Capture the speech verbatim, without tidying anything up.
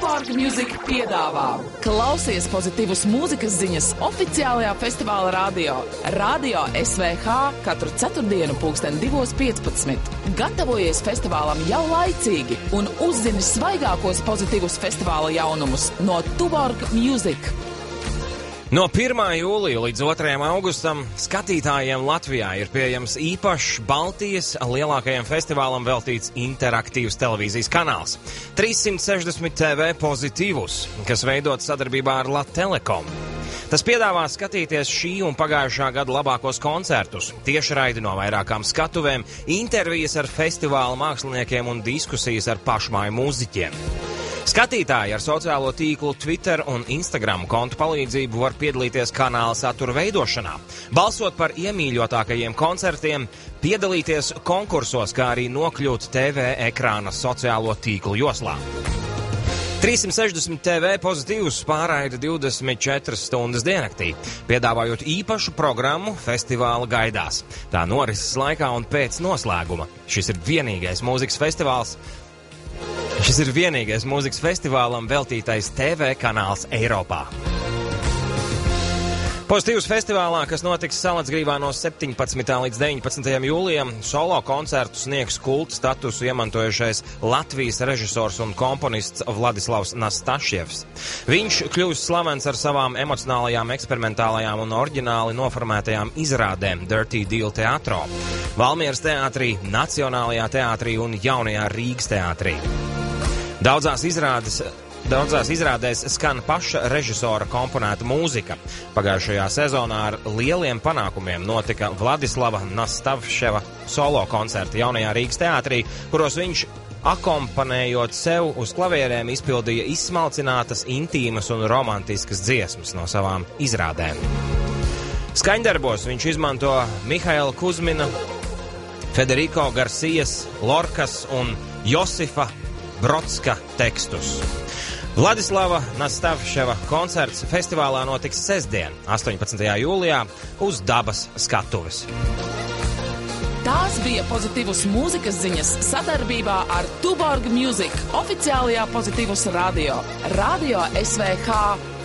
Tuborg Music piedāvā. Klausies pozitīvas mūzikas ziņas oficiālajā festivāla radio. Radio S V H katru ceturtdienu pulksten divos piecpadsmit. Gatavojies festivālam jau laicīgi un uzzini svaigākos pozitīvus festivāla jaunumus no Tuborg Music. No pirmā jūlija līdz otrajam augustam skatītājiem Latvijā ir pieejams īpašs Baltijas lielākajam festivālam veltīts interaktīvs televīzijas kanāls – trīssimt sešdesmit T V Pozitīvus, kas veidots sadarbībā ar Latelekom. Tas piedāvā skatīties šī un pagājušā gada labākos koncertus, tiešraidi no vairākām skatuvēm, intervijas ar festivāla māksliniekiem un diskusijas ar pašmāju mūziķiem. Skatītāji ar sociālo tīklu Twitter un Instagram kontu palīdzību var piedalīties kanāla satura veidošanā, balsot par iemīļotākajiem koncertiem, piedalīties konkursos, kā arī nokļūt T V ekrāna sociālo tīklu joslā. trīssimt sešdesmit T V Pozitīvus pārraida divdesmit četras stundas diennaktī, piedāvājot īpašu programmu festivāla gaidās. Tā norises laikā un pēc noslēguma. Šis ir vienīgais mūzikas festivāls, Šis ir vienīgais mūzikas festivālam veltītais T V kanāls Eiropā. Pozitīvs festivālā, kas notiks Salacgrīvā no septiņpadsmitā līdz deviņpadsmitajam jūlijam, solo koncertu sniegs kulta statusu iemantojušais Latvijas režisors un komponists Vladislavs Nastašjevs. Viņš kļūst slavens ar savām emocionālajām, eksperimentālajām un oriģināli noformētajām izrādēm Dirty Deal teātrā, Valmieras teātrī, Nacionālajā teātrī un Jaunajā Rīgas teātrī. Daudzās izrādes Daudzās izrādēs skan paša režisora komponēta mūzika. Pagājušajā sezonā ar lieliem panākumiem notika Vladislava Nastavševa solo koncerti Jaunajā Rīgas teātrī, kuros viņš, akompanējot sev uz klavierēm, izpildīja izsmalcinātas, intīmas un romantiskas dziesmas no savām izrādēm. Skaņdarbos viņš izmanto Mihaila Kuzmina, Federico Garcijas, Lorkas un Josifa Brodska tekstus. Vladislava Nastavševa koncerts festivālā notiks sestdien, astoņpadsmitajā jūlijā, uz Dabas skatuves. Tās bija pozitīvas mūzikas ziņas sadarbībā ar Tuborg Music oficiālajā pozitīvas radio. Radio S V H.